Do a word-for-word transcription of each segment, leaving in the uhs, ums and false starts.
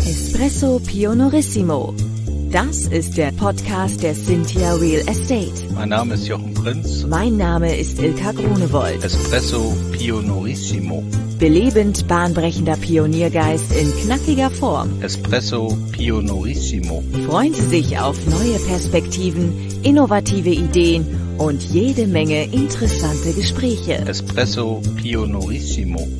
Espresso Pionorissimo. Das ist der Podcast der Cynthia Real Estate. Mein Name ist Jochen Prinz. Mein Name ist Ilka Grunewold. Espresso Pionorissimo. Belebend bahnbrechender Pioniergeist in knackiger Form. Espresso Pionorissimo. Freuen Sie sich auf neue Perspektiven, innovative Ideen und jede Menge interessante Gespräche. Espresso Pionorissimo.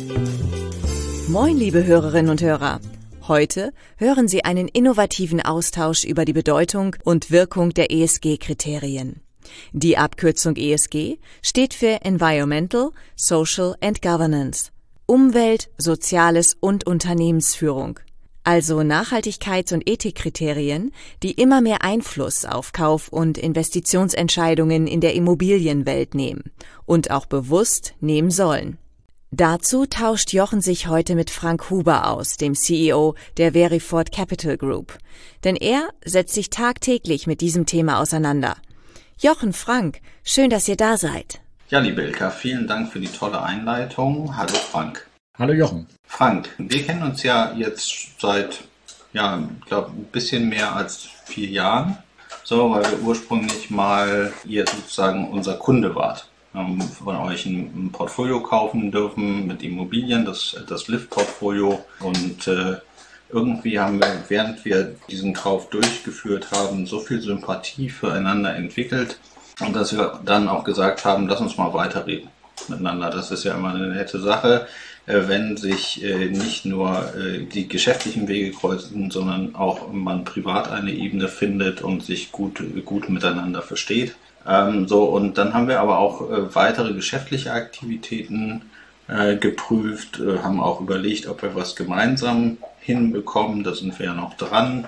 Moin, liebe Hörerinnen und Hörer. Heute hören Sie einen innovativen Austausch über die Bedeutung und Wirkung der E S G-Kriterien. Die Abkürzung E S G steht für Environmental, Social and Governance, Umwelt, Soziales und Unternehmensführung. Also Nachhaltigkeits- und Ethikkriterien, die immer mehr Einfluss auf Kauf- und Investitionsentscheidungen in der Immobilienwelt nehmen und auch bewusst nehmen sollen. Dazu tauscht Jochen sich heute mit Frank Huber aus, dem C E O der Verifort Capital Group. Denn er setzt sich tagtäglich mit diesem Thema auseinander. Jochen, Frank, schön, dass ihr da seid. Ja, liebe Ilka, vielen Dank für die tolle Einleitung. Hallo Frank. Hallo Jochen. Frank, wir kennen uns ja jetzt seit, ja, ich glaube, ein bisschen mehr als vier Jahren. So, weil wir ursprünglich mal ihr sozusagen unser Kunde wart. Haben von euch ein, ein Portfolio kaufen dürfen mit Immobilien, das, das Lift-Portfolio. Und äh, irgendwie haben wir, während wir diesen Kauf durchgeführt haben, so viel Sympathie füreinander entwickelt. Und dass wir dann auch gesagt haben, lass uns mal weiterreden miteinander. Das ist ja immer eine nette Sache, äh, wenn sich äh, nicht nur äh, die geschäftlichen Wege kreuzen, sondern auch man privat eine Ebene findet und sich gut, gut miteinander versteht. Ähm, so, und dann haben wir aber auch äh, weitere geschäftliche Aktivitäten äh, geprüft, äh, haben auch überlegt, ob wir was gemeinsam hinbekommen. Da sind wir ja noch dran.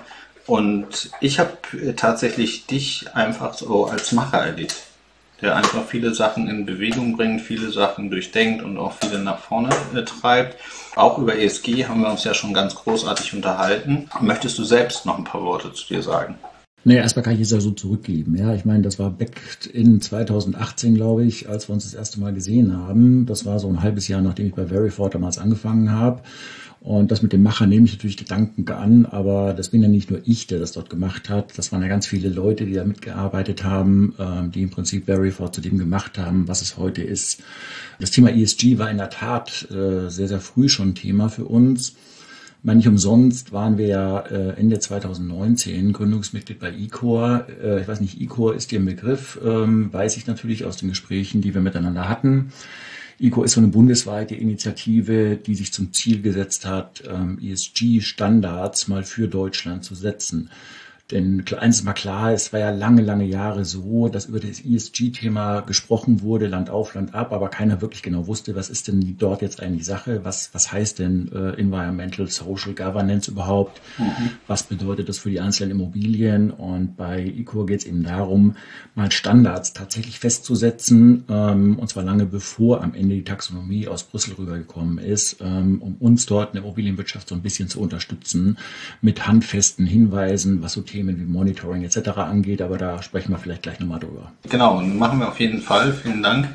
Und ich habe äh, tatsächlich dich einfach so als Macher erlebt, der einfach viele Sachen in Bewegung bringt, viele Sachen durchdenkt und auch viele nach vorne äh, treibt. Auch über E S G haben wir uns ja schon ganz großartig unterhalten. Möchtest du selbst noch ein paar Worte zu dir sagen? Nee, erstmal kann ich es ja so zurückgeben. Ja, ich meine, das war back in zwanzig achtzehn, glaube ich, als wir uns das erste Mal gesehen haben. Das war so ein halbes Jahr, nachdem ich bei Verifort damals angefangen habe. Und das mit dem Macher nehme ich natürlich Gedanken an, aber das bin ja nicht nur ich, der das dort gemacht hat. Das waren ja ganz viele Leute, die da mitgearbeitet haben, die im Prinzip Verifort zu dem gemacht haben, was es heute ist. Das Thema E S G war in der Tat sehr, sehr früh schon ein Thema für uns. Ich meine, nicht umsonst waren wir ja Ende zwanzig neunzehn Gründungsmitglied bei eCore. Ich weiß nicht, eCore ist dir ein Begriff, weiß ich natürlich aus den Gesprächen, die wir miteinander hatten. eCore ist so eine bundesweite Initiative, die sich zum Ziel gesetzt hat, E S G-Standards mal für Deutschland zu setzen. Denn eins ist mal klar, es war ja lange, lange Jahre so, dass über das E S G-Thema gesprochen wurde, Land auf, Land ab, aber keiner wirklich genau wusste, was ist denn dort jetzt eigentlich Sache, was, was heißt denn äh, Environmental, Social Governance überhaupt, mhm. Was bedeutet das für die einzelnen Immobilien, und bei eCore geht es eben darum, mal Standards tatsächlich festzusetzen, ähm, und zwar lange bevor am Ende die Taxonomie aus Brüssel rübergekommen ist, ähm, um uns dort in der Immobilienwirtschaft so ein bisschen zu unterstützen mit handfesten Hinweisen, was so Themen wie Monitoring et cetera angeht, aber da sprechen wir vielleicht gleich nochmal drüber. Genau, machen wir auf jeden Fall. Vielen Dank.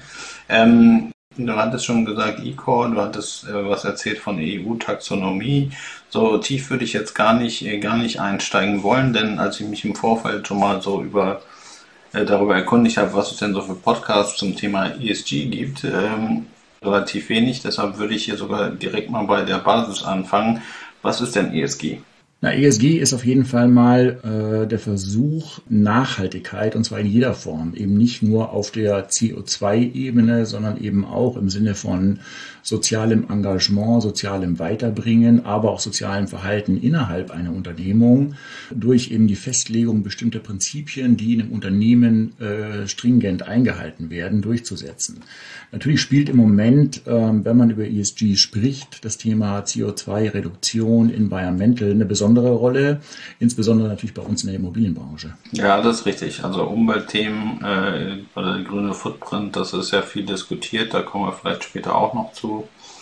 Ähm, du hattest schon gesagt, eCore, du hattest äh, was erzählt von E U-Taxonomie. So tief würde ich jetzt gar nicht, äh, gar nicht einsteigen wollen, denn als ich mich im Vorfeld schon mal so über äh, darüber erkundigt habe, was es denn so für Podcasts zum Thema E S G gibt, ähm, relativ wenig. Deshalb würde ich hier sogar direkt mal bei der Basis anfangen. Was ist denn E S G? Na, E S G ist auf jeden Fall mal äh, der Versuch, Nachhaltigkeit, und zwar in jeder Form, eben nicht nur auf der C O zwei Ebene, sondern eben auch im Sinne von sozialem Engagement, sozialem Weiterbringen, aber auch sozialem Verhalten innerhalb einer Unternehmung durch eben die Festlegung bestimmter Prinzipien, die in einem Unternehmen äh, stringent eingehalten werden, durchzusetzen. Natürlich spielt im Moment, äh, wenn man über E S G spricht, das Thema C O zwei Reduktion, Environmental eine besondere Rolle, insbesondere natürlich bei uns in der Immobilienbranche. Ja, das ist richtig. Also Umweltthemen, äh, oder der grüne Footprint, das ist ja viel diskutiert, da kommen wir vielleicht später auch noch zu.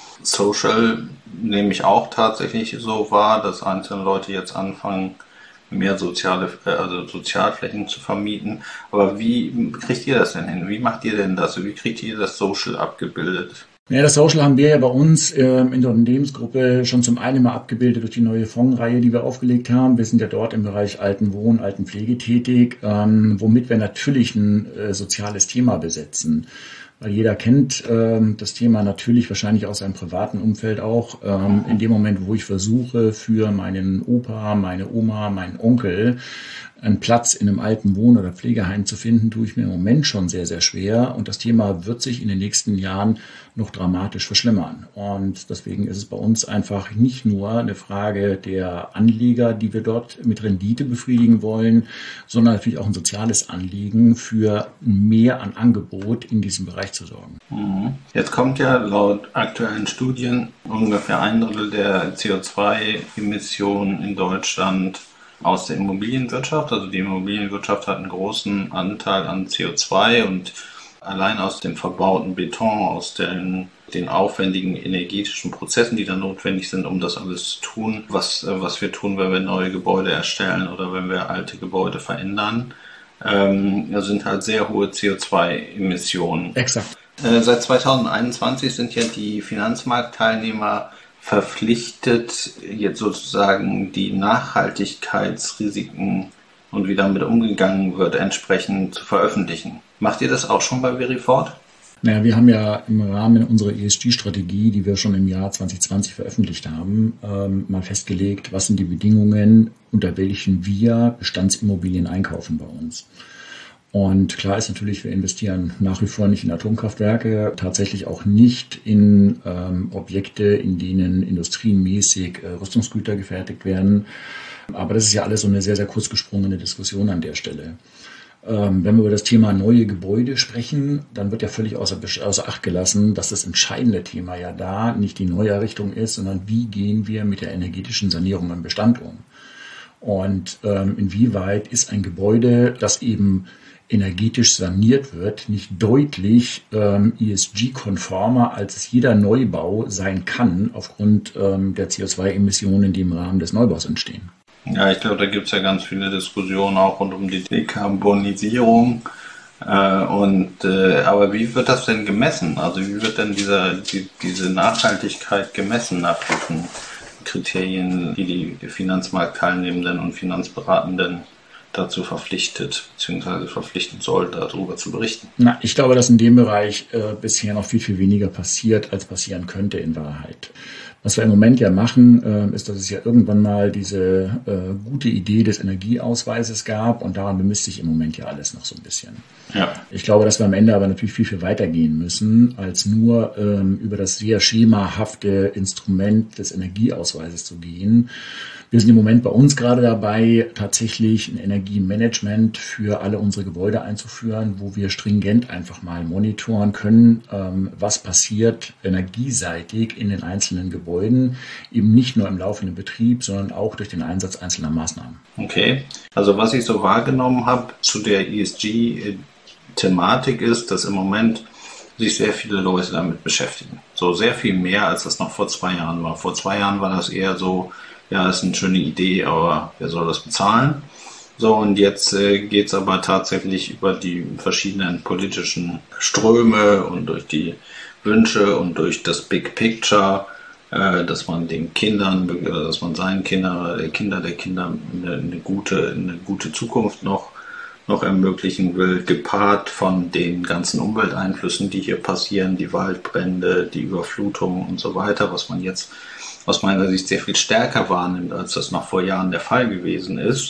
Social nehme ich auch tatsächlich so wahr, dass einzelne Leute jetzt anfangen, mehr soziale, also Sozialflächen zu vermieten. Aber wie kriegt ihr das denn hin? Wie macht ihr denn das? Wie kriegt ihr das Social abgebildet? Ja, das Social haben wir ja bei uns ähm, in der Unternehmensgruppe schon zum einen mal abgebildet durch die neue Fondsreihe, die wir aufgelegt haben. Wir sind ja dort im Bereich Altenwohn, Altenpflege tätig, ähm, womit wir natürlich ein äh, soziales Thema besetzen. Weil jeder kennt ähm, das Thema natürlich wahrscheinlich aus seinem privaten Umfeld auch. Ähm, in dem Moment, wo ich versuche, für meinen Opa, meine Oma, meinen Onkel einen Platz in einem alten Wohn- oder Pflegeheim zu finden, tue ich mir im Moment schon sehr, sehr schwer. Und das Thema wird sich in den nächsten Jahren noch dramatisch verschlimmern. Und deswegen ist es bei uns einfach nicht nur eine Frage der Anleger, die wir dort mit Rendite befriedigen wollen, sondern natürlich auch ein soziales Anliegen, für mehr an Angebot in diesem Bereich zu sorgen. Jetzt kommt ja laut aktuellen Studien ungefähr ein Drittel der C O zwei Emissionen in Deutschland aus der Immobilienwirtschaft. Also die Immobilienwirtschaft hat einen großen Anteil an C O zwei und allein aus dem verbauten Beton, aus den, den aufwendigen energetischen Prozessen, die dann notwendig sind, um das alles zu tun, was, was wir tun, wenn wir neue Gebäude erstellen oder wenn wir alte Gebäude verändern, ähm, sind halt sehr hohe C O zwei Emissionen. Exakt. Äh, seit zweitausendeinundzwanzig sind ja die Finanzmarktteilnehmer verpflichtet, jetzt sozusagen die Nachhaltigkeitsrisiken und wie damit umgegangen wird, entsprechend zu veröffentlichen. Macht ihr das auch schon bei Verifort? Naja, wir haben ja im Rahmen unserer E S G-Strategie, die wir schon im Jahr zwanzig zwanzig veröffentlicht haben, ähm, mal festgelegt, was sind die Bedingungen, unter welchen wir Bestandsimmobilien einkaufen bei uns. Und klar ist natürlich, wir investieren nach wie vor nicht in Atomkraftwerke, tatsächlich auch nicht in ähm, Objekte, in denen industriemäßig äh, Rüstungsgüter gefertigt werden. Aber das ist ja alles so eine sehr, sehr kurz gesprungene Diskussion an der Stelle. Ähm, wenn wir über das Thema neue Gebäude sprechen, dann wird ja völlig außer, außer Acht gelassen, dass das entscheidende Thema ja da nicht die Neuerrichtung ist, sondern wie gehen wir mit der energetischen Sanierung im Bestand um. Und ähm, inwieweit ist ein Gebäude, das eben energetisch saniert wird, nicht deutlich ähm, E S G-konformer, als es jeder Neubau sein kann, aufgrund ähm, der C O zwei Emissionen, die im Rahmen des Neubaus entstehen. Ja, ich glaube, da gibt es ja ganz viele Diskussionen auch rund um die Dekarbonisierung. Äh, und, äh, aber wie wird das denn gemessen? Also wie wird denn dieser, die, diese Nachhaltigkeit gemessen nach diesen Kriterien, die die Finanzmarktteilnehmenden und Finanzberatenden dazu verpflichtet, beziehungsweise verpflichten soll, darüber zu berichten? Na, ich glaube, dass in dem Bereich äh, bisher noch viel, viel weniger passiert, als passieren könnte in Wahrheit. Was wir im Moment ja machen, äh, ist, dass es ja irgendwann mal diese äh, gute Idee des Energieausweises gab und daran bemisst sich im Moment ja alles noch so ein bisschen. Ja. Ich glaube, dass wir am Ende aber natürlich viel, viel weiter gehen müssen, als nur ähm, über das sehr schemahafte Instrument des Energieausweises zu gehen. Wir sind im Moment bei uns gerade dabei, tatsächlich ein Energiemanagement für alle unsere Gebäude einzuführen, wo wir stringent einfach mal monitoren können, ähm, was passiert energieseitig in den einzelnen Gebäuden, eben nicht nur im laufenden Betrieb, sondern auch durch den Einsatz einzelner Maßnahmen. Okay, also was ich so wahrgenommen habe zu der E S G-Thematik ist, dass im Moment sich sehr viele Leute damit beschäftigen. So sehr viel mehr, als das noch vor zwei Jahren war. Vor zwei Jahren war das eher so, ja, ist eine schöne Idee, aber wer soll das bezahlen? So, und jetzt äh, geht es aber tatsächlich über die verschiedenen politischen Ströme und durch die Wünsche und durch das Big Picture, äh, dass man den Kindern, dass man seinen Kindern, der Kinder der Kinder eine, eine gute, eine gute Zukunft noch noch ermöglichen will, gepaart von den ganzen Umwelteinflüssen, die hier passieren, die Waldbrände, die Überflutungen und so weiter, was man jetzt aus meiner Sicht sehr viel stärker wahrnimmt, als das noch vor Jahren der Fall gewesen ist.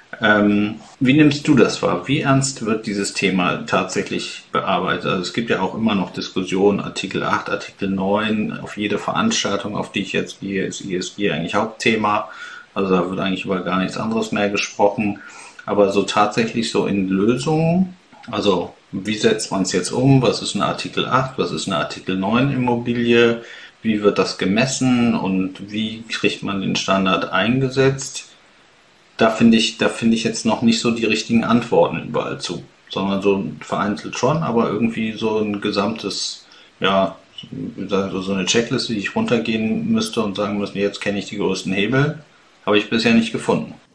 Ähm, wie nimmst du das wahr? Wie ernst wird dieses Thema tatsächlich bearbeitet? Also es gibt ja auch immer noch Diskussionen, Artikel acht, Artikel neun, auf jede Veranstaltung, auf die ich jetzt gehe, ist E S G eigentlich Hauptthema. Also da wird eigentlich über gar nichts anderes mehr gesprochen. Aber so tatsächlich so in Lösungen, also wie setzt man es jetzt um? Was ist eine Artikel acht? Was ist eine Artikel neun Immobilie? Wie wird das gemessen und wie kriegt man den Standard eingesetzt? Da finde ich, da finde ich jetzt noch nicht so die richtigen Antworten überall zu, sondern so vereinzelt schon, aber irgendwie so ein gesamtes, ja, so eine Checkliste, die ich runtergehen müsste und sagen müsste, jetzt kenne ich die größten Hebel, habe ich bisher nicht gefunden.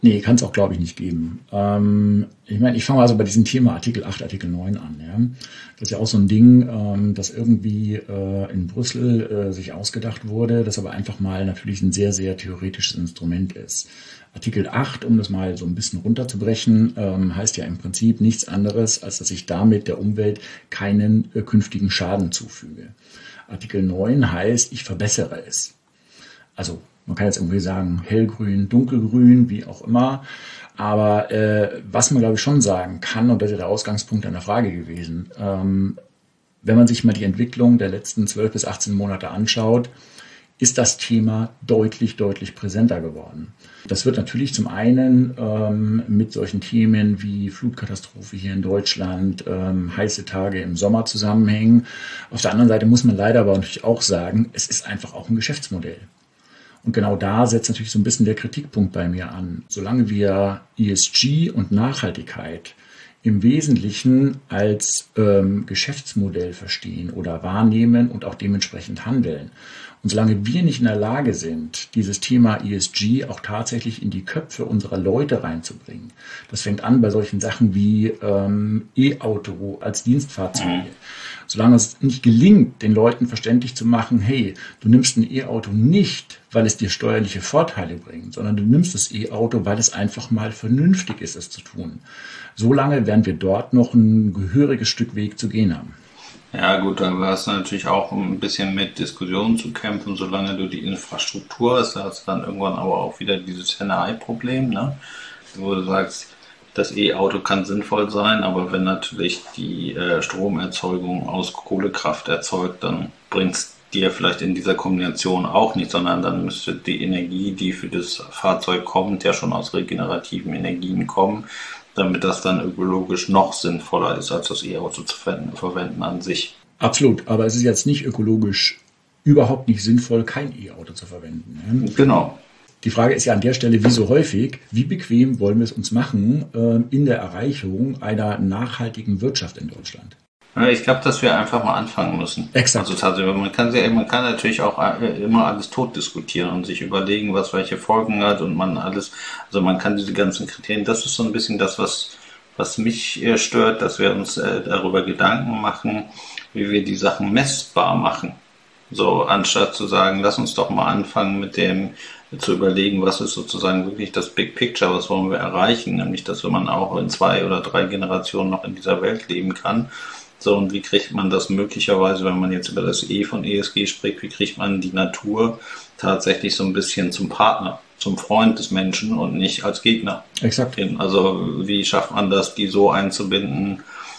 Nee, kann es auch, glaube ich, nicht geben. Ähm, ich meine, ich fange also bei diesem Thema Artikel acht, Artikel neun an. Ja? Das ist ja auch so ein Ding, ähm, das irgendwie äh, in Brüssel äh, sich ausgedacht wurde, das aber einfach mal natürlich ein sehr, sehr theoretisches Instrument ist. Artikel acht, um das mal so ein bisschen runterzubrechen, ähm, heißt ja im Prinzip nichts anderes, als dass ich damit der Umwelt keinen äh, künftigen Schaden zufüge. Artikel neun heißt, ich verbessere es. Also man kann jetzt irgendwie sagen, hellgrün, dunkelgrün, wie auch immer. Aber äh, was man, glaube ich, schon sagen kann, und das ist ja der Ausgangspunkt einer Frage gewesen, ähm, wenn man sich mal die Entwicklung der letzten zwölf bis achtzehn Monate anschaut, ist das Thema deutlich, deutlich präsenter geworden. Das wird natürlich zum einen ähm, mit solchen Themen wie Flutkatastrophe hier in Deutschland, ähm, heiße Tage im Sommer zusammenhängen. Auf der anderen Seite muss man leider aber natürlich auch sagen, es ist einfach auch ein Geschäftsmodell. Und genau da setzt natürlich so ein bisschen der Kritikpunkt bei mir an. Solange wir E S G und Nachhaltigkeit im Wesentlichen als ähm, Geschäftsmodell verstehen oder wahrnehmen und auch dementsprechend handeln. Und solange wir nicht in der Lage sind, dieses Thema E S G auch tatsächlich in die Köpfe unserer Leute reinzubringen, das fängt an bei solchen Sachen wie ähm, E-Auto als Dienstfahrzeug. Mhm. Solange es nicht gelingt, den Leuten verständlich zu machen, hey, du nimmst ein E-Auto nicht, weil es dir steuerliche Vorteile bringt, sondern du nimmst das E-Auto, weil es einfach mal vernünftig ist, es zu tun. Solange werden wir dort noch ein gehöriges Stück Weg zu gehen haben. Ja gut, da hast du natürlich auch ein bisschen mit Diskussionen zu kämpfen, solange du die Infrastruktur hast, da hast du dann irgendwann aber auch wieder dieses Henne-Ei-Problem, ne? Wo du sagst, das E-Auto kann sinnvoll sein, aber wenn natürlich die äh, Stromerzeugung aus Kohlekraft erzeugt, dann bringt es dir vielleicht in dieser Kombination auch nicht, sondern dann müsste die Energie, die für das Fahrzeug kommt, ja schon aus regenerativen Energien kommen, damit das dann ökologisch noch sinnvoller ist, als das E-Auto zu verwenden, verwenden an sich. Absolut, aber es ist jetzt nicht ökologisch überhaupt nicht sinnvoll, kein E-Auto zu verwenden. Ne? Genau. Die Frage ist ja an der Stelle, wie so häufig, wie bequem wollen wir es uns machen äh, in der Erreichung einer nachhaltigen Wirtschaft in Deutschland? Ja, ich glaube, dass wir einfach mal anfangen müssen. Exakt. Also tatsächlich, man kann, sehr, man kann natürlich auch immer alles tot diskutieren und sich überlegen, was welche Folgen hat und man alles, also man kann diese ganzen Kriterien, das ist so ein bisschen das, was, was mich stört, dass wir uns äh, darüber Gedanken machen, wie wir die Sachen messbar machen. So, anstatt zu sagen, lass uns doch mal anfangen mit dem, zu überlegen, was ist sozusagen wirklich das Big Picture, was wollen wir erreichen, nämlich, dass man auch in zwei oder drei Generationen noch in dieser Welt leben kann. So, und wie kriegt man das möglicherweise, wenn man jetzt über das E von E S G spricht, wie kriegt man die Natur tatsächlich so ein bisschen zum Partner, zum Freund des Menschen und nicht als Gegner? Exakt. Also, wie schafft man das, die so einzubinden,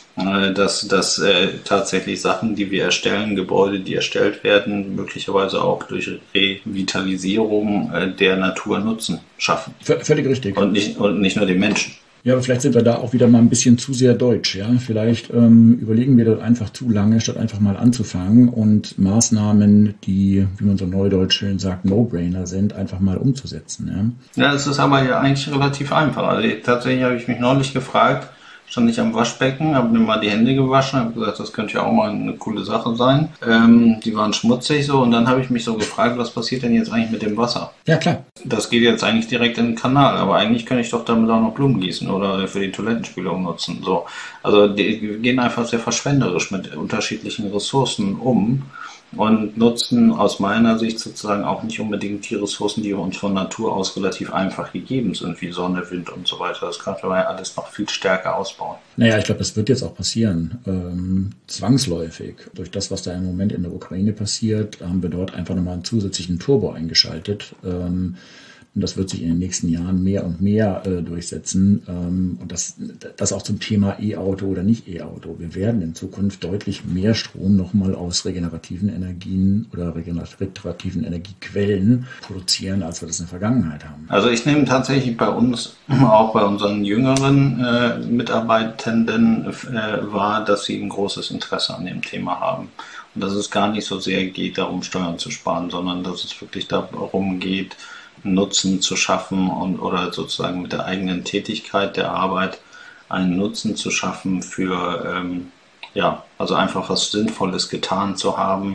dass, dass äh, tatsächlich Sachen, die wir erstellen, Gebäude, die erstellt werden, möglicherweise auch durch Revitalisierung äh, der Natur Nutzen schaffen. V- völlig richtig. Und nicht, und nicht nur den Menschen. Ja, aber vielleicht sind wir da auch wieder mal ein bisschen zu sehr deutsch. Ja? Vielleicht ähm, überlegen wir das einfach zu lange, statt einfach mal anzufangen und Maßnahmen, die, wie man so neudeutsch schön sagt, No-Brainer sind, einfach mal umzusetzen. Ja, ja, es ist aber ja eigentlich relativ einfach. Also tatsächlich habe ich mich neulich gefragt, stand ich am Waschbecken, habe mir mal die Hände gewaschen, habe gesagt, das könnte ja auch mal eine coole Sache sein. Ähm, die waren schmutzig so und dann habe ich mich so gefragt, was passiert denn jetzt eigentlich mit dem Wasser? Ja, klar. Das geht jetzt eigentlich direkt in den Kanal, aber eigentlich kann ich doch damit auch noch Blumen gießen oder für die Toilettenspülung nutzen. So. Also die gehen einfach sehr verschwenderisch mit unterschiedlichen Ressourcen um und nutzen aus meiner Sicht sozusagen auch nicht unbedingt die Ressourcen, die uns von Natur aus relativ einfach gegeben sind, wie Sonne, Wind und so weiter. Das kann man ja alles noch viel stärker ausbauen. Naja, ich glaube, das wird jetzt auch passieren, ähm, zwangsläufig. Durch das, was da im Moment in der Ukraine passiert, haben wir dort einfach nochmal einen zusätzlichen Turbo eingeschaltet. Ähm, Und das wird sich in den nächsten Jahren mehr und mehr äh, durchsetzen. Ähm, und das, das auch zum Thema E-Auto oder nicht E-Auto. Wir werden in Zukunft deutlich mehr Strom nochmal aus regenerativen Energien oder regenerativen Energiequellen produzieren, als wir das in der Vergangenheit haben. Also ich nehme tatsächlich bei uns, auch bei unseren jüngeren äh, Mitarbeitenden äh, wahr, dass sie ein großes Interesse an dem Thema haben. Und dass es gar nicht so sehr geht, darum Steuern zu sparen, sondern dass es wirklich darum geht, Nutzen zu schaffen und oder sozusagen mit der eigenen Tätigkeit der Arbeit einen Nutzen zu schaffen für, ähm, ja, also einfach was Sinnvolles getan zu haben,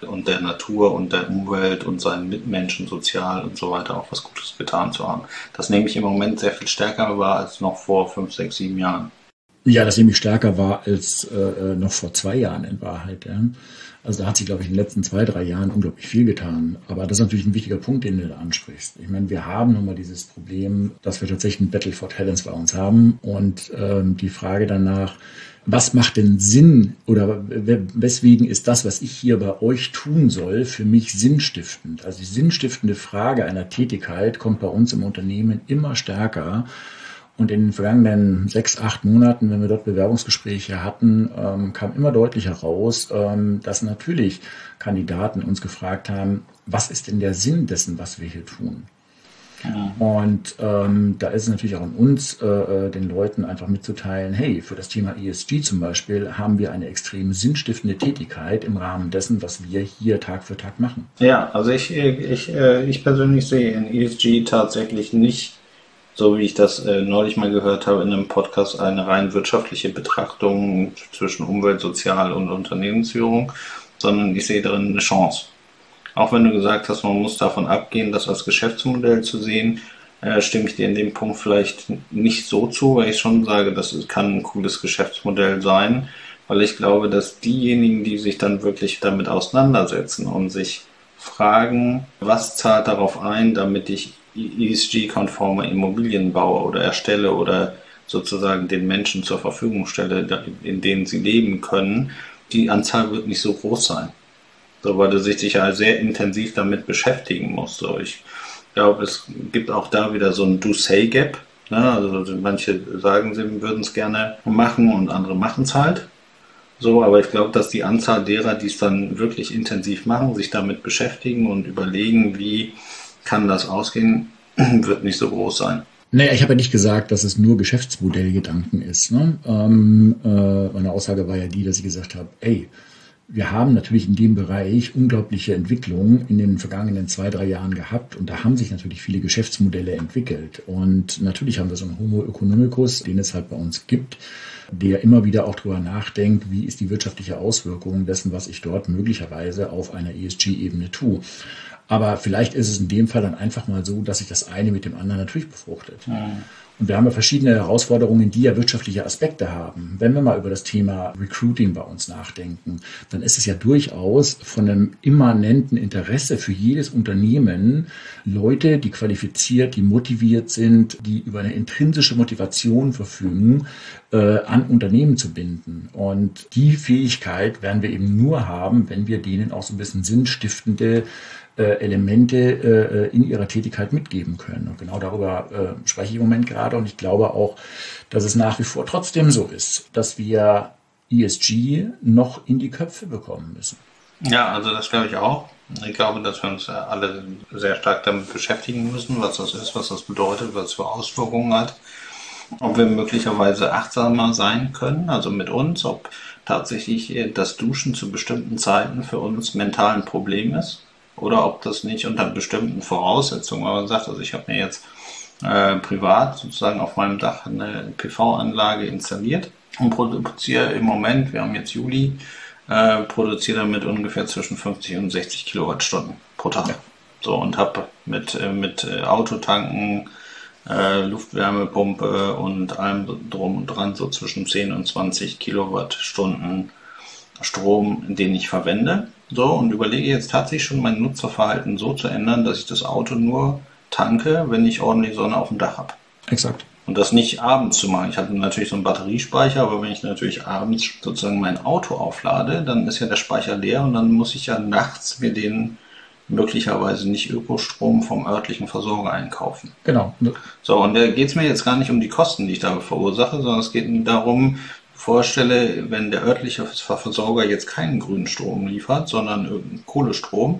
und der Natur und der Umwelt und seinen Mitmenschen sozial und so weiter auch was Gutes getan zu haben. Das nehme ich im Moment sehr viel stärker wahr als noch vor fünf, sechs, sieben Jahren. Ja, das nehme ich stärker wahr als äh, noch vor zwei Jahren in Wahrheit. Ja. Also da hat sich, glaube ich, in den letzten zwei, drei Jahren unglaublich viel getan. Aber das ist natürlich ein wichtiger Punkt, den du da ansprichst. Ich meine, wir haben nun mal dieses Problem, dass wir tatsächlich ein Battle for Talents bei uns haben. Und ähm, die Frage danach, was macht denn Sinn oder weswegen ist das, was ich hier bei euch tun soll, für mich sinnstiftend? Also die sinnstiftende Frage einer Tätigkeit kommt bei uns im Unternehmen immer stärker. Und in den vergangenen sechs, acht Monaten, wenn wir dort Bewerbungsgespräche hatten, ähm, kam immer deutlicher raus, ähm, dass natürlich Kandidaten uns gefragt haben, was ist denn der Sinn dessen, was wir hier tun? Ja. Und ähm, da ist es natürlich auch an uns, äh, den Leuten einfach mitzuteilen, hey, für das Thema E S G zum Beispiel haben wir eine extrem sinnstiftende Tätigkeit im Rahmen dessen, was wir hier Tag für Tag machen. Ja, also ich, ich, ich persönlich sehe in E S G tatsächlich nicht, so wie ich das äh, neulich mal gehört habe in einem Podcast, eine rein wirtschaftliche Betrachtung zwischen Umwelt, Sozial- und Unternehmensführung, sondern ich sehe darin eine Chance. Auch wenn du gesagt hast, man muss davon abgehen, das als Geschäftsmodell zu sehen, äh, stimme ich dir in dem Punkt vielleicht nicht so zu, weil ich schon sage, das kann ein cooles Geschäftsmodell sein, weil ich glaube, dass diejenigen, die sich dann wirklich damit auseinandersetzen und sich fragen, was zahlt darauf ein, damit ich E S G-konforme Immobilien baue oder erstelle oder sozusagen den Menschen zur Verfügung stelle, in denen sie leben können, die Anzahl wird nicht so groß sein. So, weil du sich sicher sehr intensiv damit beschäftigen musst. So, ich glaube, es gibt auch da wieder so ein Do-Say-Gap. Ne? Also manche sagen, sie würden es gerne machen und andere machen es halt. So, aber ich glaube, dass die Anzahl derer, die es dann wirklich intensiv machen, sich damit beschäftigen und überlegen, wie kann das ausgehen, wird nicht so groß sein. Naja, ich habe ja nicht gesagt, dass es nur Geschäftsmodellgedanken ist. Ne? Ähm, äh, meine Aussage war ja die, dass ich gesagt habe, ey, wir haben natürlich in dem Bereich unglaubliche Entwicklungen in den vergangenen zwei, drei Jahren gehabt und da haben sich natürlich viele Geschäftsmodelle entwickelt. Und natürlich haben wir so einen Homo economicus, den es halt bei uns gibt, der immer wieder auch drüber nachdenkt, wie ist die wirtschaftliche Auswirkung dessen, was ich dort möglicherweise auf einer E S G-Ebene tue. Aber vielleicht ist es in dem Fall dann einfach mal so, dass sich das eine mit dem anderen natürlich befruchtet. Ja. Und wir haben ja verschiedene Herausforderungen, die ja wirtschaftliche Aspekte haben. Wenn wir mal über das Thema Recruiting bei uns nachdenken, dann ist es ja durchaus von einem immanenten Interesse für jedes Unternehmen, Leute, die qualifiziert, die motiviert sind, die über eine intrinsische Motivation verfügen, äh, an Unternehmen zu binden. Und die Fähigkeit werden wir eben nur haben, wenn wir denen auch so ein bisschen sinnstiftende Elemente äh, in ihrer Tätigkeit mitgeben können. Und genau darüber äh, spreche ich im Moment gerade. Und ich glaube auch, dass es nach wie vor trotzdem so ist, dass wir E S G noch in die Köpfe bekommen müssen. Ja, also das glaube ich auch. Ich glaube, dass wir uns alle sehr stark damit beschäftigen müssen, was das ist, was das bedeutet, was es für Auswirkungen hat. Ob wir möglicherweise achtsamer sein können, also mit uns, ob tatsächlich das Duschen zu bestimmten Zeiten für uns mental ein Problem ist. Oder ob das nicht unter bestimmten Voraussetzungen, weil man sagt, also ich habe mir jetzt äh, privat sozusagen auf meinem Dach eine P V-Anlage installiert und produziere im Moment, wir haben jetzt Juli, äh, produziere damit ungefähr zwischen fünfzig und sechzig Kilowattstunden pro Tag. Ja. So, und habe mit, äh, mit äh, Autotanken, äh, Luftwärmepumpe und allem drum und dran so zwischen zehn und zwanzig Kilowattstunden Strom, den ich verwende. So, und überlege jetzt tatsächlich schon mein Nutzerverhalten so zu ändern, dass ich das Auto nur tanke, wenn ich ordentlich Sonne auf dem Dach habe. Exakt. Und das nicht abends zu machen. Ich habe natürlich so einen Batteriespeicher, aber wenn ich natürlich abends sozusagen mein Auto auflade, dann ist ja der Speicher leer und dann muss ich ja nachts mir den möglicherweise nicht Ökostrom vom örtlichen Versorger einkaufen. Genau. So, und da geht es mir jetzt gar nicht um die Kosten, die ich da verursache, sondern es geht darum, vorstelle, wenn der örtliche Versorger jetzt keinen grünen Strom liefert, sondern irgendeinen Kohlestrom,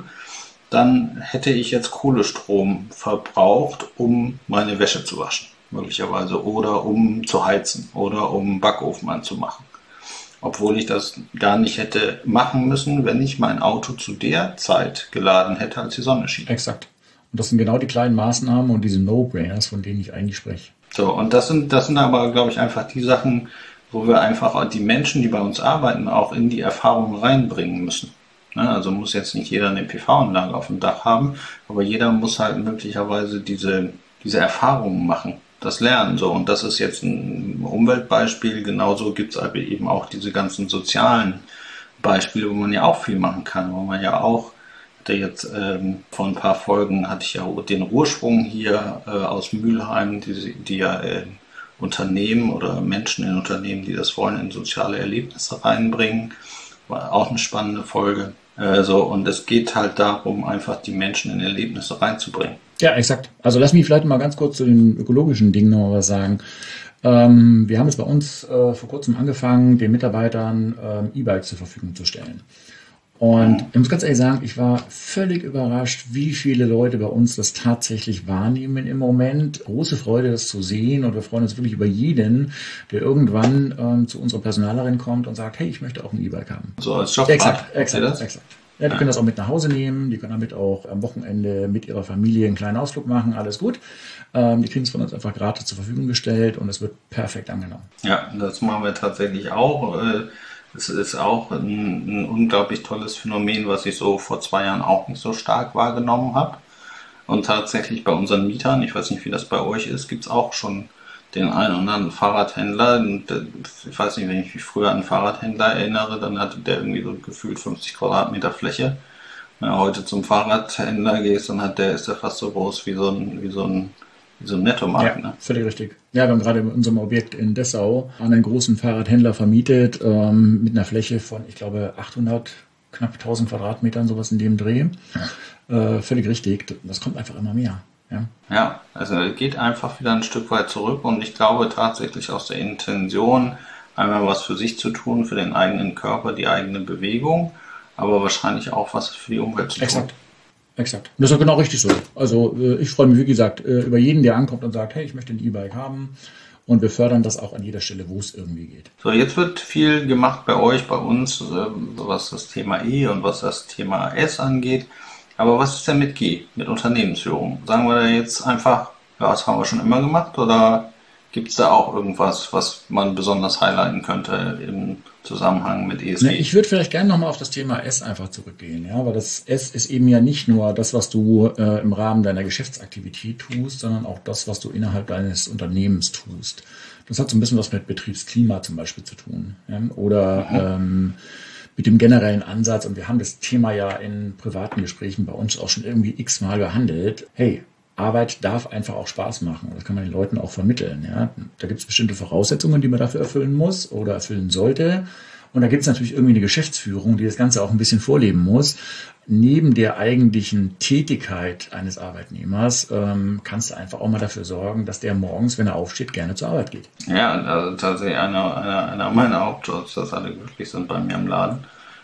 dann hätte ich jetzt Kohlestrom verbraucht, um meine Wäsche zu waschen, möglicherweise, oder um zu heizen oder um einen Backofen anzumachen. Obwohl ich das gar nicht hätte machen müssen, wenn ich mein Auto zu der Zeit geladen hätte, als die Sonne schien. Exakt. Und das sind genau die kleinen Maßnahmen und diese No-Brainers, von denen ich eigentlich spreche. So, und das sind, das sind aber, glaube ich, einfach die Sachen, wo wir einfach die Menschen, die bei uns arbeiten, auch in die Erfahrung reinbringen müssen. Ne? Also muss jetzt nicht jeder eine P V-Anlage auf dem Dach haben, aber jeder muss halt möglicherweise diese, diese Erfahrungen machen, das Lernen. So. Und das ist jetzt ein Umweltbeispiel. Genauso gibt es aber eben auch diese ganzen sozialen Beispiele, wo man ja auch viel machen kann, wo man ja auch, der jetzt ähm, vor ein paar Folgen hatte ich ja den Ursprung hier äh, aus Mülheim, die, die ja äh, Unternehmen oder Menschen in Unternehmen, die das wollen, in soziale Erlebnisse reinbringen. War auch eine spannende Folge. Äh, so, und es geht halt darum, einfach die Menschen in Erlebnisse reinzubringen. Ja, exakt. Also lass mich vielleicht mal ganz kurz zu den ökologischen Dingen noch was sagen. Ähm, wir haben jetzt bei uns äh, vor kurzem angefangen, den Mitarbeitern ähm, E-Bikes zur Verfügung zu stellen. Und ich muss ganz ehrlich sagen, ich war völlig überrascht, wie viele Leute bei uns das tatsächlich wahrnehmen im Moment. Große Freude, das zu sehen, und wir freuen uns wirklich über jeden, der irgendwann ähm, zu unserer Personalerin kommt und sagt, hey, ich möchte auch ein E-Bike haben. So als Jobrad. Exakt, exakt, das? exakt. Ja, die ja. können das auch mit nach Hause nehmen, die können damit auch am Wochenende mit ihrer Familie einen kleinen Ausflug machen, alles gut. Ähm, die kriegen es von uns einfach gratis zur Verfügung gestellt und es wird perfekt angenommen. Ja, das machen wir tatsächlich auch. Es ist auch ein, ein unglaublich tolles Phänomen, was ich so vor zwei Jahren auch nicht so stark wahrgenommen habe. Und tatsächlich bei unseren Mietern, ich weiß nicht, wie das bei euch ist, gibt es auch schon den einen oder anderen Fahrradhändler. Und ich weiß nicht, wenn ich mich früher an einen Fahrradhändler erinnere, dann hatte der irgendwie so gefühlt fünfzig Quadratmeter Fläche. Wenn du heute zum Fahrradhändler gehst, dann hat der, ist der fast so groß wie so ein, wie so ein, wie so ein Nettomarkt. Ja, ne? Völlig richtig. Ja, wir haben gerade in unserem Objekt in Dessau an einen großen Fahrradhändler vermietet, ähm, mit einer Fläche von, ich glaube, achthundert, knapp tausend Quadratmetern, sowas in dem Dreh. Äh, völlig richtig. Das kommt einfach immer mehr. Ja. ja, also es geht einfach wieder ein Stück weit zurück, und ich glaube tatsächlich aus der Intention, einmal was für sich zu tun, für den eigenen Körper, die eigene Bewegung, aber wahrscheinlich auch was für die Umwelt zu tun. Exakt. Exakt. Und das ist genau richtig so. Also ich freue mich, wie gesagt, über jeden, der ankommt und sagt, hey, ich möchte ein E-Bike haben. Und wir fördern das auch an jeder Stelle, wo es irgendwie geht. So, jetzt wird viel gemacht bei euch, bei uns, was das Thema E und was das Thema S angeht. Aber was ist denn mit G, mit Unternehmensführung? Sagen wir da jetzt einfach, ja, das haben wir schon immer gemacht, oder gibt es da auch irgendwas, was man besonders highlighten könnte im Zusammenhang mit E S G? Ich würde vielleicht gerne nochmal auf das Thema S einfach zurückgehen, ja, weil das S ist eben ja nicht nur das, was du äh, im Rahmen deiner Geschäftsaktivität tust, sondern auch das, was du innerhalb deines Unternehmens tust. Das hat so ein bisschen was mit Betriebsklima zum Beispiel zu tun, ja? Oder mhm. ähm, mit dem generellen Ansatz, und wir haben das Thema ja in privaten Gesprächen bei uns auch schon irgendwie x-mal behandelt. Hey, Arbeit darf einfach auch Spaß machen. Das kann man den Leuten auch vermitteln. Ja? Da gibt es bestimmte Voraussetzungen, die man dafür erfüllen muss oder erfüllen sollte. Und da gibt es natürlich irgendwie eine Geschäftsführung, die das Ganze auch ein bisschen vorleben muss. Neben der eigentlichen Tätigkeit eines Arbeitnehmers ähm, kannst du einfach auch mal dafür sorgen, dass der morgens, wenn er aufsteht, gerne zur Arbeit geht. Ja, also tatsächlich einer, einer, einer meiner Hauptjobs, dass alle glücklich sind bei mir im Laden.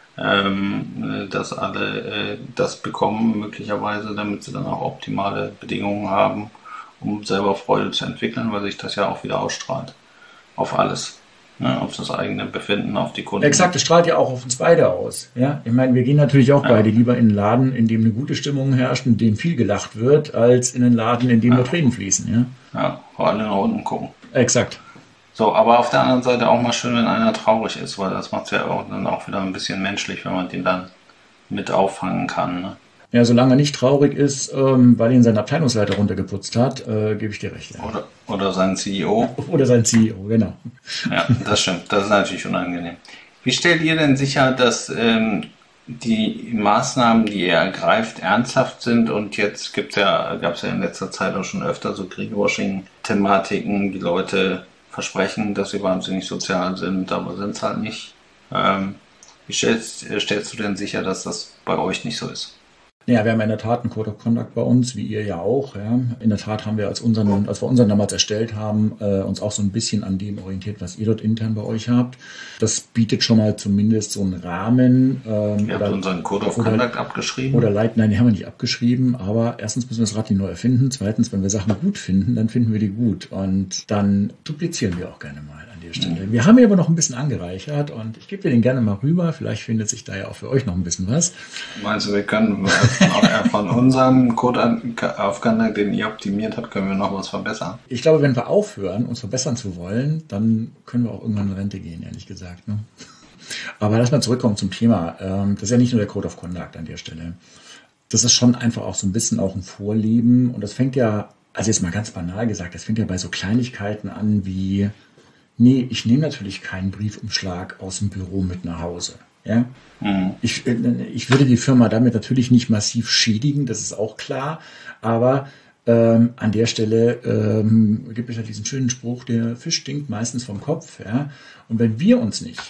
Ähm, dass alle äh, das bekommen möglicherweise, damit sie dann auch optimale Bedingungen haben, um selber Freude zu entwickeln, weil sich das ja auch wieder ausstrahlt auf alles, ne? Auf das eigene Befinden, auf die Kunden. Exakt, das strahlt ja auch auf uns beide aus. Ja? Ich meine, wir gehen natürlich auch ja. beide lieber in einen Laden, in dem eine gute Stimmung herrscht, in dem viel gelacht wird, als in einen Laden, in dem ja. nur Tränen fließen. Ja, ja, wo alle nach unten gucken. Exakt. So, aber auf der anderen Seite auch mal schön, wenn einer traurig ist, weil das macht es ja auch, dann auch wieder ein bisschen menschlich, wenn man den dann mit auffangen kann. Ne? Ja, solange er nicht traurig ist, ähm, weil ihn sein Abteilungsleiter runtergeputzt hat, äh, gebe ich dir recht. Ja. Oder, oder sein C E O. Oder sein C E O, genau. Ja, das stimmt. Das ist natürlich unangenehm. Wie stellt ihr denn sicher, dass ähm, die Maßnahmen, die ihr ergreift, ernsthaft sind? Und jetzt gibt's ja, gab es ja in letzter Zeit auch schon öfter so Greenwashing-Thematiken, die Leute versprechen, dass sie wahnsinnig sozial sind, aber sind es halt nicht. Ähm, wie stellst, stellst du denn sicher, dass das bei euch nicht so ist? Ja, wir haben in der Tat einen Code of Conduct bei uns, wie ihr ja auch. Ja. In der Tat haben wir, als, unseren, als wir unseren damals erstellt haben, äh, uns auch so ein bisschen an dem orientiert, was ihr dort intern bei euch habt. Das bietet schon mal zumindest so einen Rahmen. Ähm, ihr habt oder, unseren Code of oder, Conduct abgeschrieben? Oder Leit, nein, den haben wir nicht abgeschrieben, aber erstens müssen wir das Rad nicht neu erfinden. Zweitens, wenn wir Sachen gut finden, dann finden wir die gut. Und dann duplizieren wir auch gerne mal an der Stelle. Mhm. Wir haben hier aber noch ein bisschen angereichert und ich gebe dir den gerne mal rüber. Vielleicht findet sich da ja auch für euch noch ein bisschen was. Meinst du, wir können auch von unserem Code of Conduct, den ihr optimiert habt, können wir noch was verbessern? Ich glaube, wenn wir aufhören, uns verbessern zu wollen, dann können wir auch irgendwann in Rente gehen, ehrlich gesagt. Ne? Aber lass mal zurückkommen zum Thema. Das ist ja nicht nur der Code of Conduct an der Stelle. Das ist schon einfach auch so ein bisschen auch ein Vorleben. Und das fängt ja, also jetzt mal ganz banal gesagt, das fängt ja bei so Kleinigkeiten an wie, nee, ich nehme natürlich keinen Briefumschlag aus dem Büro mit nach Hause. Ja? Mhm. Ich, ich würde die Firma damit natürlich nicht massiv schädigen, das ist auch klar. Aber ähm, an der Stelle ähm, gibt es ja diesen schönen Spruch, der Fisch stinkt meistens vom Kopf. Ja? Und wenn wir uns nicht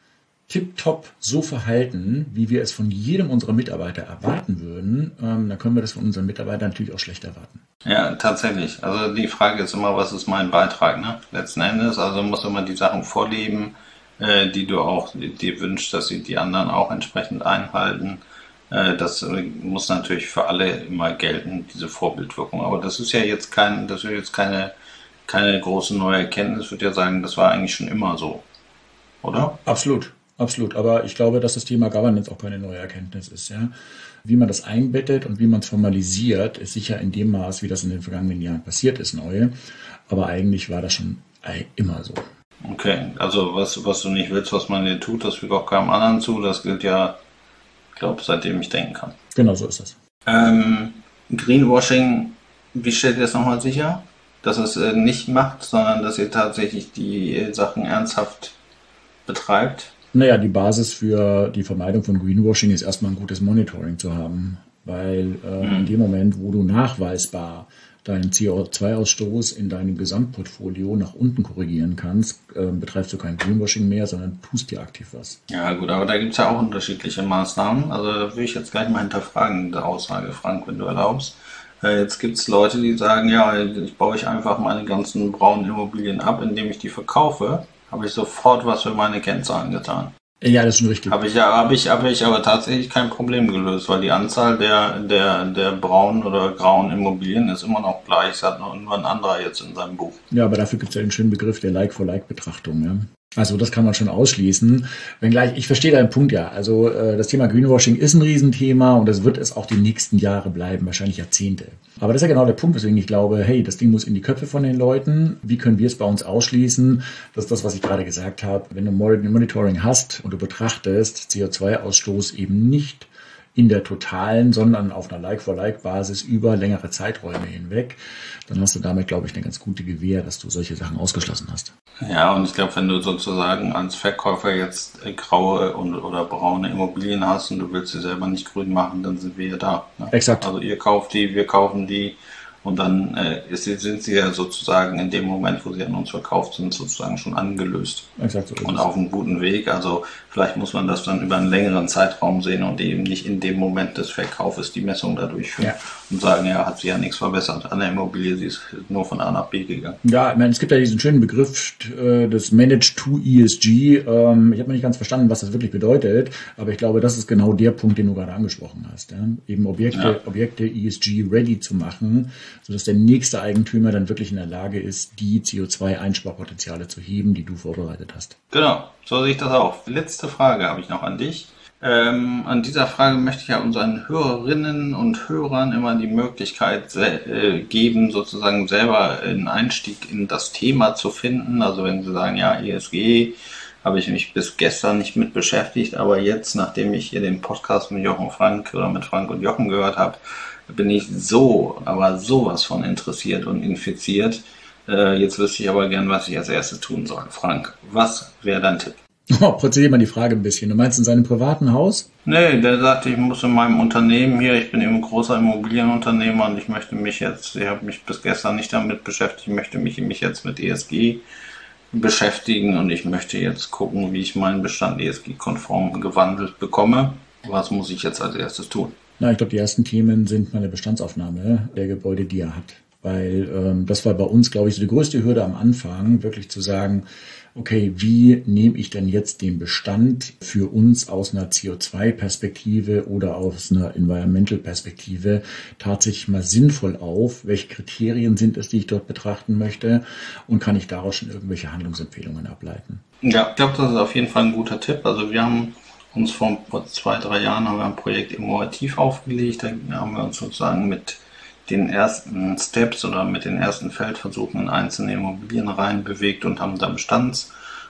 tipptopp so verhalten, wie wir es von jedem unserer Mitarbeiter erwarten würden, ähm, dann können wir das von unseren Mitarbeitern natürlich auch schlecht erwarten. Ja, tatsächlich. Also die Frage ist immer, was ist mein Beitrag, ne? Letzten Endes, also muss immer die Sachen vorleben, äh, die du auch dir wünschst, dass sie die anderen auch entsprechend einhalten. Äh, das muss natürlich für alle immer gelten, diese Vorbildwirkung. Aber das ist ja jetzt kein, das ist jetzt keine, keine große neue Erkenntnis. Ich würde ja sagen, das war eigentlich schon immer so, oder? Ja, absolut. Absolut, aber ich glaube, dass das Thema Governance auch keine neue Erkenntnis ist. Ja? Wie man das einbettet und wie man es formalisiert, ist sicher in dem Maß, wie das in den vergangenen Jahren passiert ist, neu. Aber eigentlich war das schon immer so. Okay, also was, was du nicht willst, was man dir tut, das fügt auch keinem anderen zu. Das gilt ja, ich glaube, seitdem ich denken kann. Genau, so ist das. Ähm, Greenwashing, wie stellt ihr das nochmal sicher? Dass es äh, nicht macht, sondern dass ihr tatsächlich die äh, Sachen ernsthaft betreibt? Naja, die Basis für die Vermeidung von Greenwashing ist erstmal ein gutes Monitoring zu haben, weil äh, mhm. in dem Moment, wo du nachweisbar deinen C O zwei Ausstoß in deinem Gesamtportfolio nach unten korrigieren kannst, äh, betreibst du kein Greenwashing mehr, sondern tust dir aktiv was. Ja gut, aber da gibt es ja auch unterschiedliche Maßnahmen. Also da will ich jetzt gleich mal hinterfragen, diese Aussage, Frank, wenn du erlaubst. Äh, jetzt gibt es Leute, die sagen, ja, ich baue ich einfach meine ganzen braunen Immobilien ab, indem ich die verkaufe. Habe ich sofort was für meine Kennzahlen getan. Ja, das ist schon richtig. Habe ich, habe ich, habe ich aber tatsächlich kein Problem gelöst, weil die Anzahl der, der, der braunen oder grauen Immobilien ist immer noch gleich. Es hat nur ein anderer jetzt in seinem Buch. Ja, aber dafür gibt es ja den schönen Begriff der Like-for-Like-Betrachtung. Ja? Also das kann man schon ausschließen. Wenngleich, ich verstehe deinen Punkt ja. Also äh, das Thema Greenwashing ist ein Riesenthema und das wird es auch die nächsten Jahre bleiben, wahrscheinlich Jahrzehnte. Aber das ist ja genau der Punkt, weswegen ich glaube, hey, das Ding muss in die Köpfe von den Leuten. Wie können wir es bei uns ausschließen? Das ist das, was ich gerade gesagt habe. Wenn du Monitoring hast und du betrachtest C O zwei Ausstoß eben nicht in der totalen, sondern auf einer Like-for-Like-Basis über längere Zeiträume hinweg, dann hast du damit, glaube ich, eine ganz gute Gewähr, dass du solche Sachen ausgeschlossen hast. Ja, und ich glaube, wenn du sozusagen als Verkäufer jetzt graue und, oder braune Immobilien hast und du willst sie selber nicht grün machen, dann sind wir ja da. Ne? Exakt. Also ihr kauft die, wir kaufen die und dann äh, ist, sind sie ja sozusagen in dem Moment, wo sie an uns verkauft sind, sozusagen schon angelöst. Exakt so ist und es. Auf einem guten Weg. Also vielleicht muss man das dann über einen längeren Zeitraum sehen und eben nicht in dem Moment des Verkaufes die Messung da durchführen. Ja. Und sagen, ja, hat sich ja nichts verbessert an der Immobilie, sie ist nur von A nach B gegangen. Ja, ich meine, es gibt ja diesen schönen Begriff äh, des Managed to E S G. Ähm, ich habe noch nicht ganz verstanden, was das wirklich bedeutet, aber ich glaube, das ist genau der Punkt, den du gerade angesprochen hast. Ja? Eben Objekte, ja. Objekte E S G-ready zu machen, sodass der nächste Eigentümer dann wirklich in der Lage ist, die C O zwei Einsparpotenziale zu heben, die du vorbereitet hast. Genau, so sehe ich das auch. Letzte Frage habe ich noch an dich. Ähm, an dieser Frage möchte ich ja unseren Hörerinnen und Hörern immer die Möglichkeit äh, geben, sozusagen selber einen Einstieg in das Thema zu finden. Also wenn sie sagen, ja, E S G habe ich mich bis gestern nicht mit beschäftigt, aber jetzt, nachdem ich hier den Podcast mit Jochen Frank oder mit Frank und Jochen gehört habe, bin ich so, aber sowas von interessiert und infiziert. Äh, jetzt wüsste ich aber gern, was ich als erstes tun soll. Frank, was wäre dein Tipp? Oh, präzisiere mal die Frage ein bisschen. Du meinst in seinem privaten Haus? Nee, der sagte, ich muss in meinem Unternehmen hier, ich bin eben ein großer Immobilienunternehmer und ich möchte mich jetzt, ich habe mich bis gestern nicht damit beschäftigt, ich möchte mich, mich jetzt mit E S G beschäftigen und ich möchte jetzt gucken, wie ich meinen Bestand E S G-konform gewandelt bekomme. Was muss ich jetzt als erstes tun? Na, ich glaube, die ersten Themen sind meine Bestandsaufnahme der Gebäude, die er hat. Weil ähm, das war bei uns, glaube ich, so die größte Hürde am Anfang, wirklich zu sagen, okay, wie nehme ich denn jetzt den Bestand für uns aus einer C O zwei Perspektive oder aus einer Environmental Perspektive tatsächlich mal sinnvoll auf? Welche Kriterien sind es, die ich dort betrachten möchte? Und kann ich daraus schon irgendwelche Handlungsempfehlungen ableiten? Ja, ich glaube, das ist auf jeden Fall ein guter Tipp. Also wir haben uns vor zwei, drei Jahren haben wir ein Projekt innovativ aufgelegt. Da haben wir uns sozusagen mit den ersten Steps oder mit den ersten Feldversuchen in einzelne Immobilien rein bewegt und haben da Bestandsaufnahmen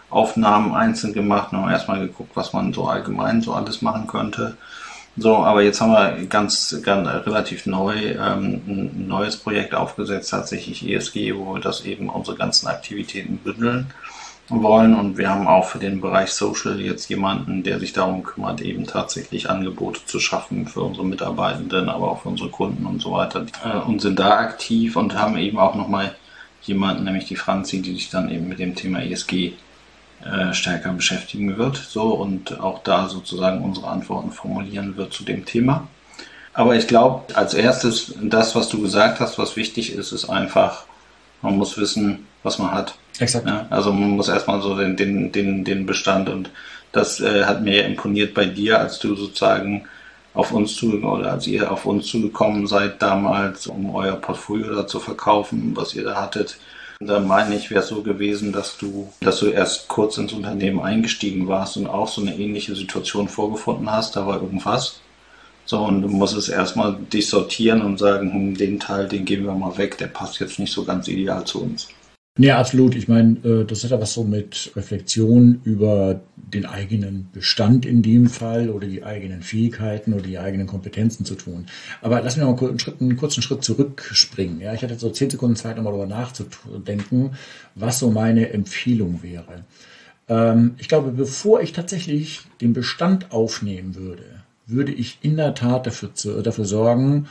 Aufnahmen einzeln gemacht und haben erstmal geguckt, was man so allgemein so alles machen könnte. So, aber jetzt haben wir ganz, ganz relativ neu ähm, ein neues Projekt aufgesetzt, tatsächlich E S G, wo wir das eben unsere ganzen Aktivitäten bündeln wollen. Und wir haben auch für den Bereich Social jetzt jemanden, der sich darum kümmert, eben tatsächlich Angebote zu schaffen für unsere Mitarbeitenden, aber auch für unsere Kunden und so weiter. Äh, und sind da aktiv und haben eben auch nochmal jemanden, nämlich die Franzi, die sich dann eben mit dem Thema E S G äh, stärker beschäftigen wird. So, und auch da sozusagen unsere Antworten formulieren wird zu dem Thema. Aber ich glaube, als erstes, das, was du gesagt hast, was wichtig ist, ist einfach, man muss wissen, was man hat. Exakt. Ja, also man muss erstmal so den, den, den, den Bestand, und das äh, hat mir imponiert bei dir, als du sozusagen auf uns zu, oder als ihr auf uns zugekommen seid damals, um euer Portfolio da zu verkaufen, was ihr da hattet. Da meine ich, wäre es so gewesen, dass du, dass du erst kurz ins Unternehmen eingestiegen warst und auch so eine ähnliche Situation vorgefunden hast, da war irgendwas. So, und du musst es erstmal dich sortieren und sagen, hm, den Teil, den geben wir mal weg, der passt jetzt nicht so ganz ideal zu uns. Ja, absolut. Ich meine, das hat ja was so mit Reflexion über den eigenen Bestand in dem Fall oder die eigenen Fähigkeiten oder die eigenen Kompetenzen zu tun. Aber lass mich noch einen, Schritt, einen kurzen Schritt zurückspringen. Ja, ich hatte so zehn Sekunden Zeit, um mal darüber nachzudenken, was so meine Empfehlung wäre. Ähm, ich glaube, bevor ich tatsächlich den Bestand aufnehmen würde, würde ich in der Tat dafür, dafür sorgen,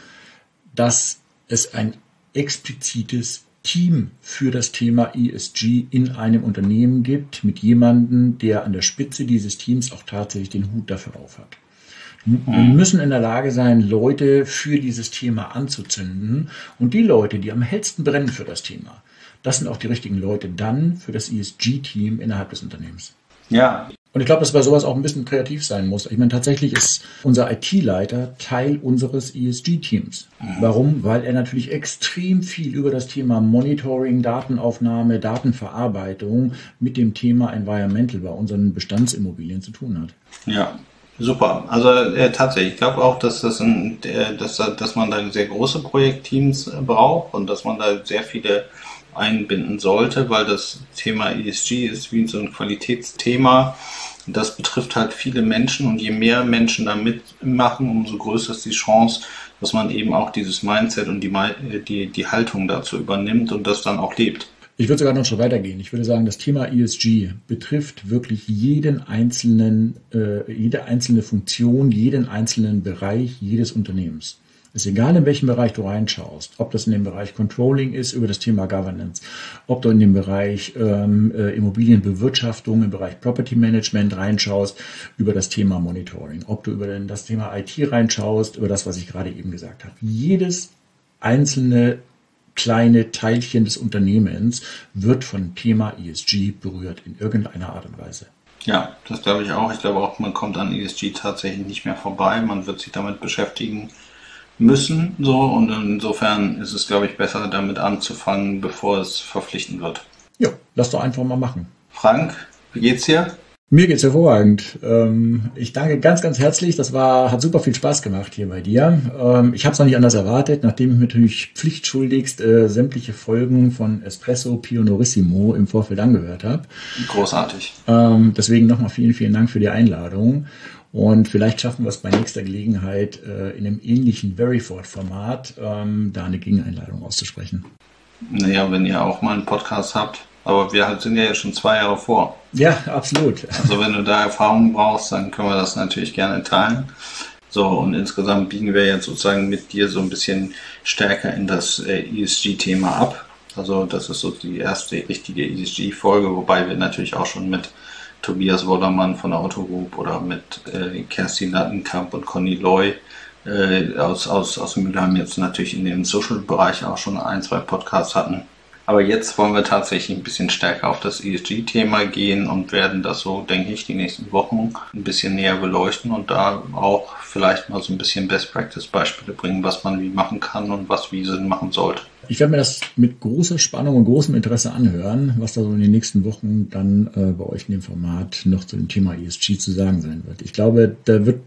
dass es ein explizites Team für das Thema E S G in einem Unternehmen gibt, mit jemandem, der an der Spitze dieses Teams auch tatsächlich den Hut dafür aufhat. Wir müssen in der Lage sein, Leute für dieses Thema anzuzünden, und die Leute, die am hellsten brennen für das Thema, das sind auch die richtigen Leute dann für das E S G-Team innerhalb des Unternehmens. Ja. Und ich glaube, dass bei sowas auch ein bisschen kreativ sein muss. Ich meine, tatsächlich ist unser I T-Leiter Teil unseres E S G-Teams. Warum? Weil er natürlich extrem viel über das Thema Monitoring, Datenaufnahme, Datenverarbeitung mit dem Thema Environmental bei unseren Bestandsimmobilien zu tun hat. Ja, super. Also äh, tatsächlich, ich glaube auch, dass, das ein, äh, dass, dass man da sehr große Projektteams äh, braucht und dass man da sehr viele einbinden sollte, weil das Thema E S G ist wie so ein Qualitätsthema. Das betrifft halt viele Menschen, und je mehr Menschen da mitmachen, umso größer ist die Chance, dass man eben auch dieses Mindset und die, die, die Haltung dazu übernimmt und das dann auch lebt. Ich würde sogar noch schon weitergehen. Ich würde sagen, das Thema E S G betrifft wirklich jeden einzelnen, äh, jede einzelne Funktion, jeden einzelnen Bereich jedes Unternehmens. Es ist egal, in welchen Bereich du reinschaust, ob das in dem Bereich Controlling ist, über das Thema Governance, ob du in dem Bereich ähm, äh, Immobilienbewirtschaftung, im Bereich Property Management reinschaust, über das Thema Monitoring, ob du über das Thema I T reinschaust, über das, was ich gerade eben gesagt habe. Jedes einzelne kleine Teilchen des Unternehmens wird von Thema E S G berührt in irgendeiner Art und Weise. Ja, das glaube ich auch. Ich glaube auch, man kommt an E S G tatsächlich nicht mehr vorbei. Man wird sich damit beschäftigen müssen, so, und insofern ist es, glaube ich, besser, damit anzufangen, bevor es verpflichtend wird. Ja, lass doch einfach mal machen. Frank, wie geht's dir? Mir geht's hervorragend. Ich danke ganz, ganz herzlich. Das war, hat super viel Spaß gemacht hier bei dir. Ich habe es noch nicht anders erwartet, nachdem ich mir natürlich pflichtschuldigst äh, sämtliche Folgen von Espresso Pionorissimo im Vorfeld angehört habe. Großartig. Ähm, deswegen nochmal vielen, vielen Dank für die Einladung. Und vielleicht schaffen wir es bei nächster Gelegenheit, äh, in einem ähnlichen Veryford-Format ähm, da eine Gegeneinladung auszusprechen. Naja, wenn ihr auch mal einen Podcast habt. Aber wir sind ja jetzt schon zwei Jahre vor. Ja, absolut. Also wenn du da Erfahrungen brauchst, dann können wir das natürlich gerne teilen. So, und insgesamt biegen wir jetzt sozusagen mit dir so ein bisschen stärker in das äh, E S G-Thema ab. Also das ist so die erste richtige E S G-Folge, wobei wir natürlich auch schon mit Tobias Wollermann von der Otto Group oder mit äh, Kerstin Lattenkamp und Conny Loy äh, aus, aus, aus Mülheim jetzt natürlich in den Social-Bereich auch schon ein, zwei Podcasts hatten. Aber jetzt wollen wir tatsächlich ein bisschen stärker auf das E S G-Thema gehen und werden das so, denke ich, die nächsten Wochen ein bisschen näher beleuchten und da auch vielleicht mal so ein bisschen Best-Practice-Beispiele bringen, was man wie machen kann und was wie Sinn machen sollte. Ich werde mir das mit großer Spannung und großem Interesse anhören, was da so in den nächsten Wochen dann äh, bei euch in dem Format noch zu dem Thema E S G zu sagen sein wird. Ich glaube, da wird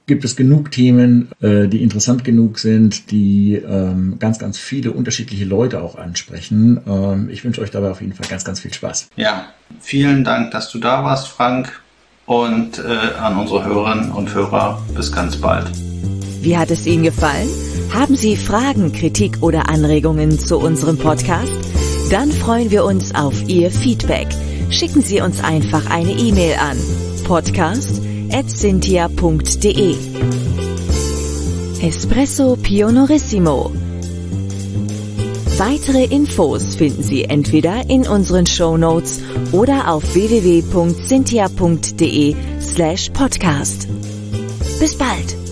gibt es genug Themen, äh, die interessant genug sind, die ähm, ganz, ganz viele unterschiedliche Leute auch ansprechen. Ähm, ich wünsche euch dabei auf jeden Fall ganz, ganz viel Spaß. Ja, vielen Dank, dass du da warst, Frank. Und äh, an unsere Hörerinnen und Hörer, bis ganz bald. Wie hat es Ihnen gefallen? Haben Sie Fragen, Kritik oder Anregungen zu unserem Podcast? Dann freuen wir uns auf Ihr Feedback. Schicken Sie uns einfach eine E-Mail an podcast at cynthia punkt de. Espresso Pionorissimo. Weitere Infos finden Sie entweder in unseren Shownotes oder auf w w w punkt cynthia punkt de slash podcast. Bis bald!